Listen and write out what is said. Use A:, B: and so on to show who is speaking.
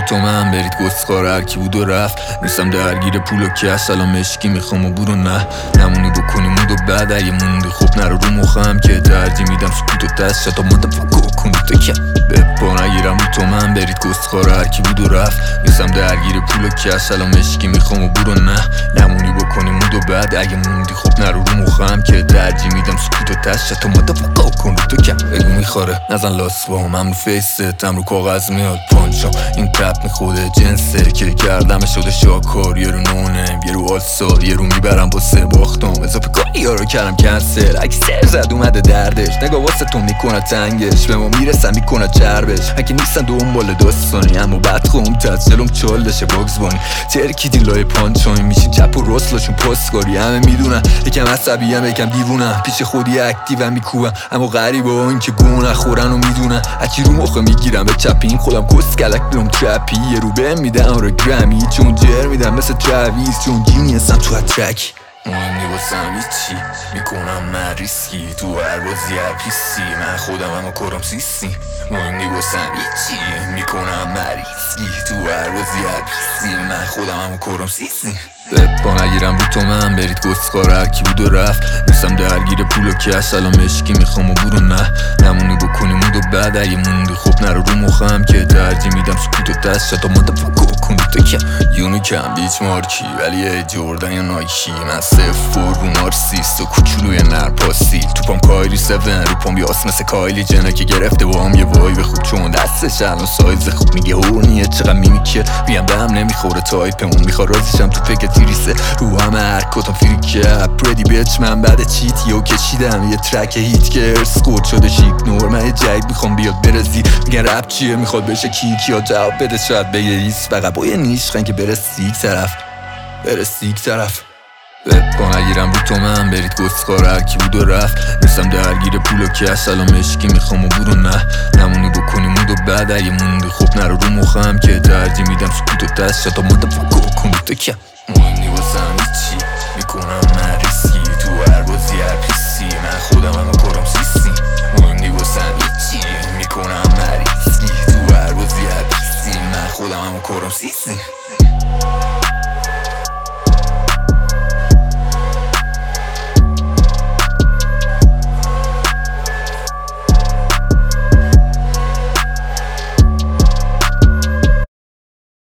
A: تو من برید گستخار هرکی بود و رفت. نیستم درگیر پول و کش، سلام عشقی میخوام و برو نه نمونی بکنی مود و بعد اگه موندی خب نرو رو مخم که ترجیح میدم سکوت و دست شتا ماده فکو کنی تو کم بپا نگیرم رو تو من برید گستخار هرکی بود و رفت. نیستم درگیر پول و کش، سلام عشقی میخوام و برو نه نمونی بکنی مود و بعد اگه موندی خب نرو رو مخم که ترجیح میدم سکوت و دست شتا ماده فکو کنی تو کم بگو میخواره نزن لاس با هم رو فیستم رو کاغذ میاد پانچام این تپ میخوده جنسه که کردم شده شاکار یه رو نونه یه رو آلسار یه رو میبرم با سه باختم اضافه کاری ها رو کردم کنسل اگه سر زد اومده دردش نگاه واسه تو میکنه تنگش به ما میرسن میکنه چربش اگه نیستن دنبال داستانی اما بعد خوم تدسلم چالشه باگز بانی ترکی دیلای پانچامی میشین چپ و راستلاشون پاسکاری همه میدونن یکم عصبی هم یکم دیوونم پیش خودی اکتیوم میکوبم اما غریبه ها این که گونه خورن و میدونن اکی رو مخه میگیرم به چپین خودم کسکلک بیرم ترپی یه رو بهم میدن آره گرمی چون جر میدم مثل تراویس چون جینیسم تو ترک مهم نیواسم هیچی میکنم من ریسکی تو هر بازی هر پیسی من خودم اما کرم سیسی مهم نیواسم هیچی میکنم من ریسکی تو هر بازی هر پیسی من خودم اما کرم سیسی بپا نگیرم رو تو من برید گستخار هرکی بود و رفت. نیستم درگیر پول و کش، سلام عشقی میخوام و برو نه نمونی بکنی مود و بعد اگه موندی خب نرو رو مخم که ترجیح میدم سکوت و دست شتا ماده فکو کنی تو کم یونی کم بیچ مارکی ولی یه جوردن یا نایکی من صفر رو نارسیست و کوچولوی نرپاسی توپام کایلی 7 روپام یاس مثل کایلی جنه که گرفته با هم یه وایب خوب چون دستش الان سایز خوب میگه هونیه چقدر میمیکه بیم به هم نمیخوره تایپمون میخواد رازیشم تو پکت ریسه رو همه هر کتم فریکه پردی بیچ من بعد چیت یو کشیدم یه ترک هیت که ارسکوت شده شیک نور من جدید میخوام بیاد برزی میگن رپ چیه میخواد بشه کیک یا جواب بده شاید بگه ایست فقط با یه نیش که بره سیک طرف بپا نگیرم رو تو من برید گستخار هرکی بود و رفت. نیستم درگیر پول و کش، سلام عشقی میخوام و برو نه نمونی بکنی مود و بعد اگه موندی خب نرو رو مخم که ترجیح میدم سکوت و دست شتا ماده فکو کنی تو کم مهم نیواسم هیچی میکنم من ریسکی تو هر بازی هر پیسی من خودم اما کرم سیسی مهم نیواسم هیچی میکنم من ریسکی تو هر بازی هر پیسی من خودم اما کرم سیسی